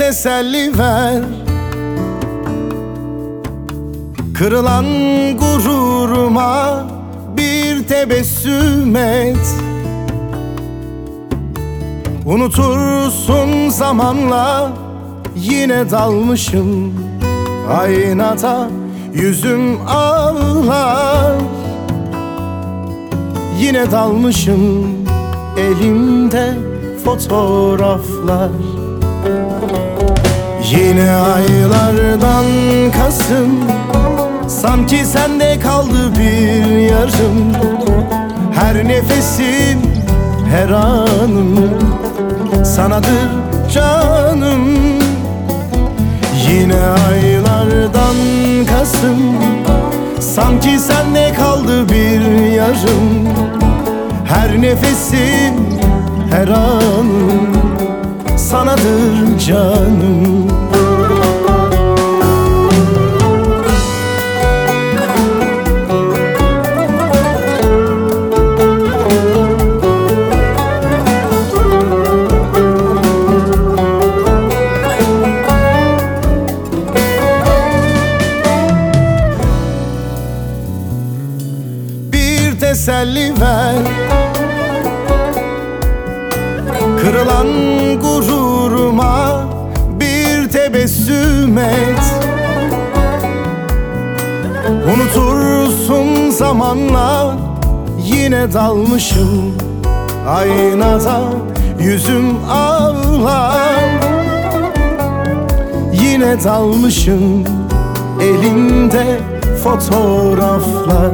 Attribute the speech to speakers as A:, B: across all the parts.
A: teselli ver. Kırılan gururuma bir tebessüm et. Unutursun zamanla, yine dalmışım aynada, yüzüm ağlar. Yine dalmışım, elimde fotoğraflar. Yine aylardan Kasım, sanki sende kaldı bir yarım. Her nefesim, her anım sanadır canım. Yine aylardan Kasım, sanki sende kaldı bir yarım. Her nefesim, her anım sanadır canım. Bir teselli ver. Kırılan gururuma bir tebessüm et. Unutursun zamanla, yine dalmışım aynada, yüzüm ağlar. Yine dalmışım, elimde fotoğraflar.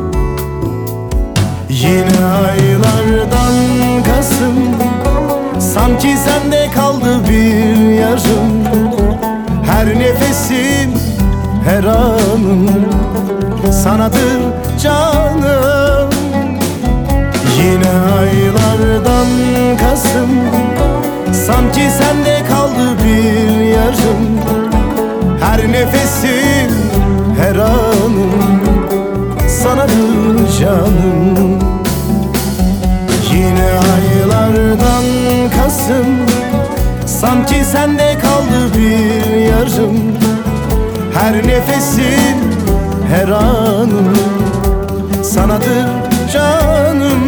A: Yine aylardan Kasım, sanki sende kaldı bir yarım. Her nefesim, her anım sanadır canım. Yine aylardan Kasım, sanki sende kaldı bir yarım. Her nefesim, her anım sanadır canım. Yine aylardan Kasım, sanki sende kaldı bir yarım. Her nefesim, her anım sanadır canım.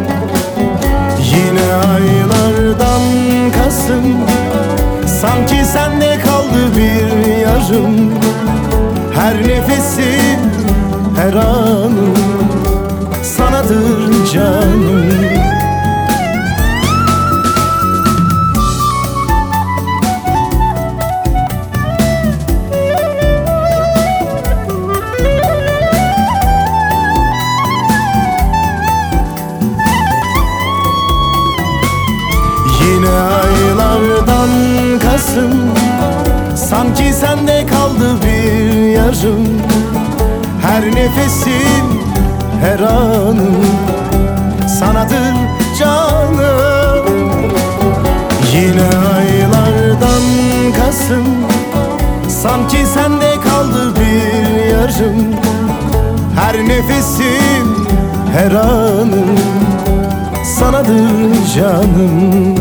A: Yine aylardan Kasım, sanki sende kaldı bir yarım. Her nefesim, her anım sanadır canım. Yine aylardan Kasım, sanki sende kaldı bir yarım. Her nefesim, her anım sanadır canım. Yine aylardan Kasım, sanki sende kaldı bir yarım. Her nefesim, her anım sanadır canım.